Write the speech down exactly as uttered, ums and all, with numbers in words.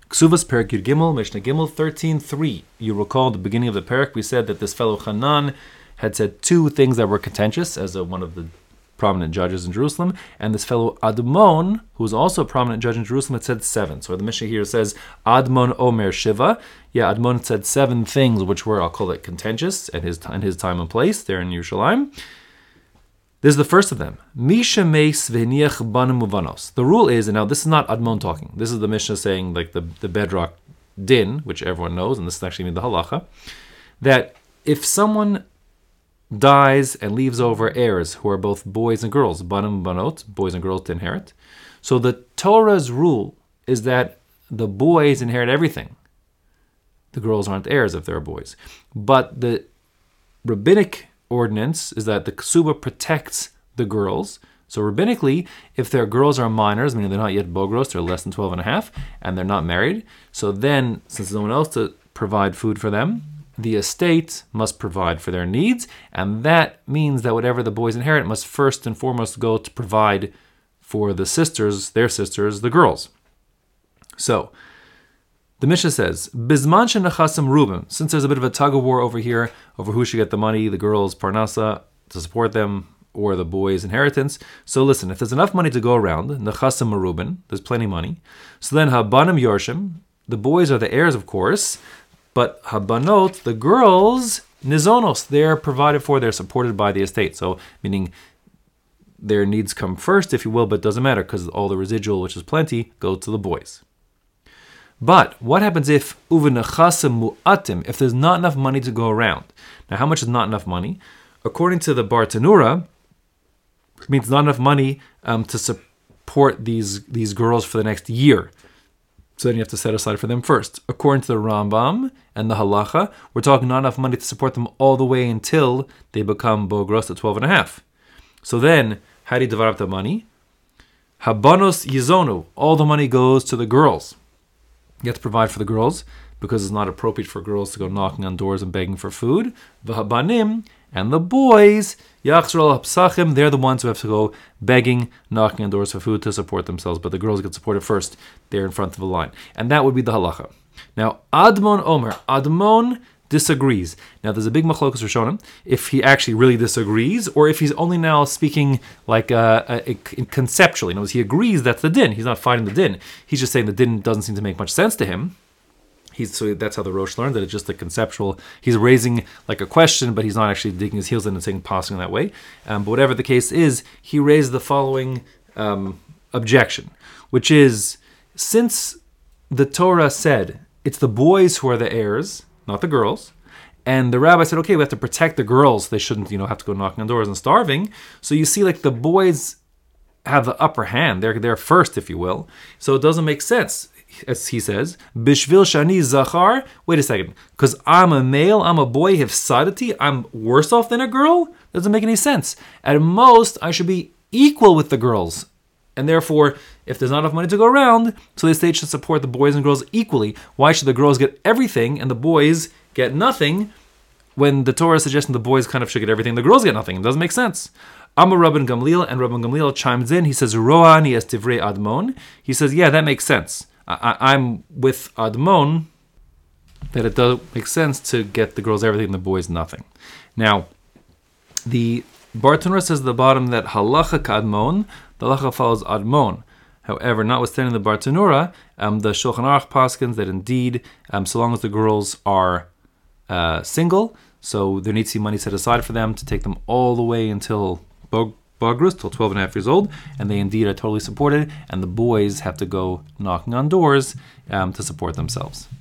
Ksuvas Perik Yud Gimel, Mishnah Gimel thirteen three. You recall the beginning of the Perik, we said that this fellow Hanan had said two things that were contentious as a, one of the prominent judges in Jerusalem, and this fellow Admon, who was also a prominent judge in Jerusalem, had said seven. So the Mishnah here says Admon Omer Shiva. Yeah, Admon said seven things which were, I'll call it, contentious at his, in his time and place there in Yerushalayim. This is the first of them. Misha meis v'heniach banim uvanos. The rule is, and now this is not Admon talking, this is the Mishnah saying, like the, the bedrock din, which everyone knows, and this is actually the halacha, that if someone dies and leaves over heirs who are both boys and girls, banim banot, boys and girls to inherit. So the Torah's rule is that the boys inherit everything. The girls aren't heirs if they're boys. But the rabbinic ordinance is that the ksuba protects the girls. So rabbinically, if their girls are minors, meaning they're not yet bogros, they're less than twelve and a half, and they're not married, so then, since there's no one else to provide food for them, the estate must provide for their needs, and that means that whatever the boys inherit must first and foremost go to provide for the sisters, their sisters, the girls. So, the Mishnah says, Bizman shenachasim rubim, since there's a bit of a tug-of-war over here, over who should get the money, the girls' parnasa, to support them, or the boys' inheritance. So listen, if there's enough money to go around, nechasim rubin, there's plenty of money, so then habanim yorshim, the boys are the heirs, of course, but habanot, the girls, nizonos, they're provided for, they're supported by the estate. So, meaning their needs come first, if you will, but it doesn't matter because all the residual, which is plenty, goes to the boys. But what happens if uvenachasim mu'atim, if there's not enough money to go around? Now, how much is not enough money? According to the Bartanura, it means not enough money um, to support these, these girls for the next year. So then you have to set aside for them first. According to the Rambam and the Halacha, we're talking not enough money to support them all the way until they become bogros at twelve and a half. So then, how do you divide up the money? Habanos yizonu, all the money goes to the girls. You have to provide for the girls because it's not appropriate for girls to go knocking on doors and begging for food. V'habanim, and the boys, yachzor al hapsachim, they're the ones who have to go begging, knocking on doors for food to support themselves. But the girls get supported first. They're in front of the line. And that would be the halacha. Now, Admon Omer, Admon disagrees. Now, there's a big machlokas rishonim, if he actually really disagrees, or if he's only now speaking like uh, a, a, conceptually. In other words, he agrees that's the din. He's not fighting the din. He's just saying the din doesn't seem to make much sense to him. He's, so that's how the Rosh learned, that it's just a conceptual. He's raising like a question, but he's not actually digging his heels in and saying passing that way. Um, but whatever the case is, he raised the following um, objection, which is, since the Torah said it's the boys who are the heirs, not the girls, and the rabbi said, okay, we have to protect the girls. They shouldn't, you know, have to go knocking on doors and starving. So you see, like, the boys have the upper hand. They're there first, if you will. So it doesn't make sense. As he says, Bishvil Shani Zachar, wait a second, because I'm a male, I'm a boy, have sadity, I'm worse off than a girl? Doesn't make any sense. At most, I should be equal with the girls. And therefore, if there's not enough money to go around, so the state should support the boys and girls equally. Why should the girls get everything and the boys get nothing, when the Torah is suggesting the boys kind of should get everything, the girls get nothing? It doesn't make sense. Amar Rabban Gamliel, and Rabban Gamliel chimes in, he says, Roani es divrei Admon. He says, yeah, that makes sense. I, I'm with Admon that it does make sense to get the girls everything and the boys nothing. Now, the Bartanura says at the bottom that halacha k'admon, the halacha follows Admon. However, notwithstanding the Bartanura, um, the Shulchan Aruch paskins that indeed, um, so long as the girls are uh, single, so there needs to be money set aside for them to take them all the way until Bog. Bogrus, till twelve and a half years old, and they indeed are totally supported, and the boys have to go knocking on doors um, to support themselves.